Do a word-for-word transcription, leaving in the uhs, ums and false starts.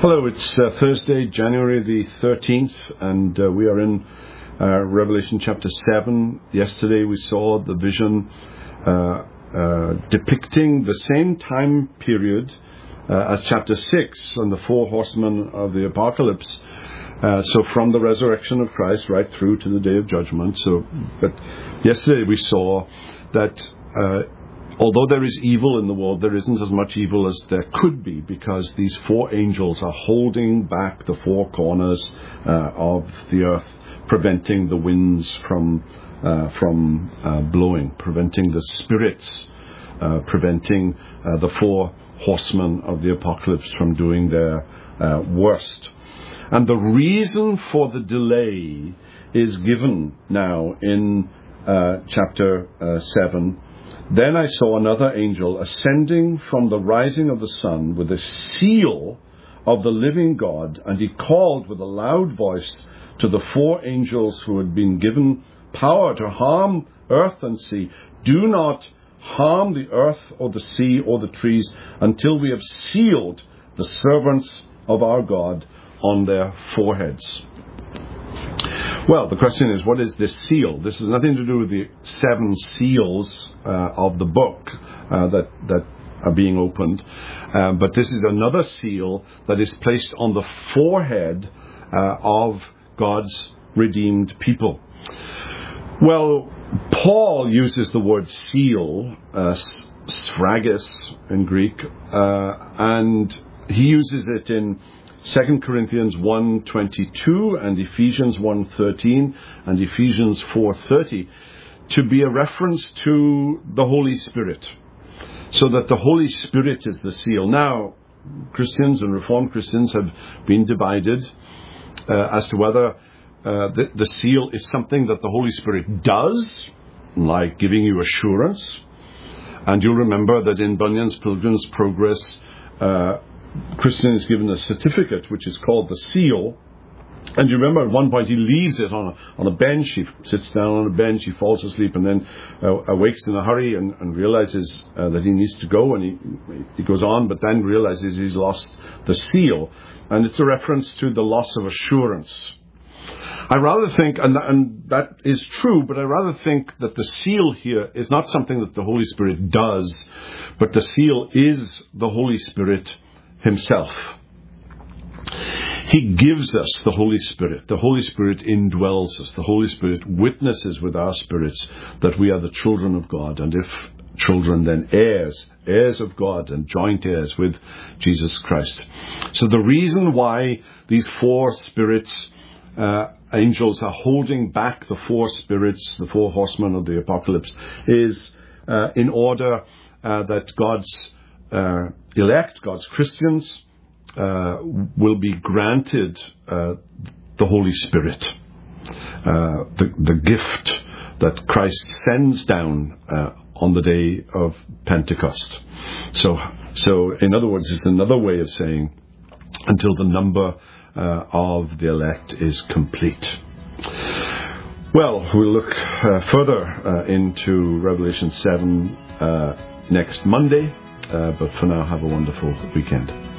Hello, it's uh, Thursday, January the thirteenth, and uh, we are in uh, Revelation chapter seven. Yesterday we saw the vision uh, uh, depicting the same time period uh, as chapter six and the four horsemen of the apocalypse. Uh, so from the resurrection of Christ right through to the day of judgment. So, but yesterday we saw that uh, although there is evil in the world, there isn't as much evil as there could be, because these four angels are holding back the four corners uh, of the earth, preventing the winds from uh, from uh, blowing, preventing the spirits, uh, preventing uh, the four horsemen of the apocalypse from doing their uh, worst. And the reason for the delay is given now in uh, chapter uh, seven. Then I saw another angel ascending from the rising of the sun with a seal of the living God, and he called with a loud voice to the four angels who had been given power to harm earth and sea, "Do not harm the earth or the sea or the trees until we have sealed the servants of our God on their foreheads." Well, the question is, what is this seal? This has nothing to do with the seven seals uh, of the book uh, that that are being opened, uh, but this is another seal that is placed on the forehead uh, of God's redeemed people. Well, Paul uses the word seal, uh, sphragus in Greek, uh, and he uses it in Second Corinthians one twenty-two and Ephesians one thirteen and Ephesians four thirty to be a reference to the Holy Spirit, so that the Holy Spirit is the seal. Now, Christians and Reformed Christians have been divided uh, as to whether uh, the, the seal is something that the Holy Spirit does, like giving you assurance. And you'll remember that in Bunyan's Pilgrim's Progress, uh, Christian is given a certificate which is called the seal, and you remember at one point he leaves it on a, on a bench. He sits down on a bench, he falls asleep, and then uh, awakes in a hurry and, and realizes uh, that he needs to go, and he he goes on, but then realizes he's lost the seal, and it's a reference to the loss of assurance. I rather think, and, and that is true, but I rather think that the seal here is not something that the Holy Spirit does, but the seal is the Holy Spirit himself. He gives us the Holy Spirit. The Holy Spirit indwells us. The Holy Spirit witnesses with our spirits that we are the children of God, and if children, then heirs, heirs of God and joint heirs with Jesus Christ. So the reason why these four spirits, uh, angels are holding back the four spirits, the four horsemen of the apocalypse, is uh, in order uh, that God's Uh, elect, God's Christians, uh, will be granted uh, the Holy Spirit, uh, the, the gift that Christ sends down uh, on the day of Pentecost. So, so in other words, it's another way of saying until the number uh, of the elect is complete. Well, we'll look uh, further uh, into Revelation seven uh, next Monday. Uh, but for now, have a wonderful weekend.